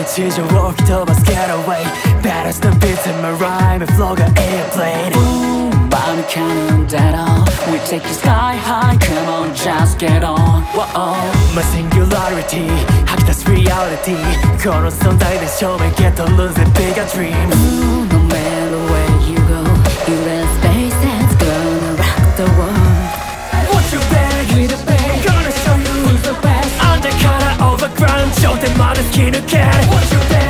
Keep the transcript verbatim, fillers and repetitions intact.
地上を吹き飛ばす Get away Balance the beats in my rhyme and flow got airplane Boom, Bobby Cannon dead on We take you sky high, come on just get on Whoa. My singularity 吐き出す reality この存在で証明 Get to lose a bigger dream Ooh, no matter where you go You in space that's gonna rock the world What you beg, With a bang gonna show you who's the best Undercover overground 頂点まで突き抜ける What you beg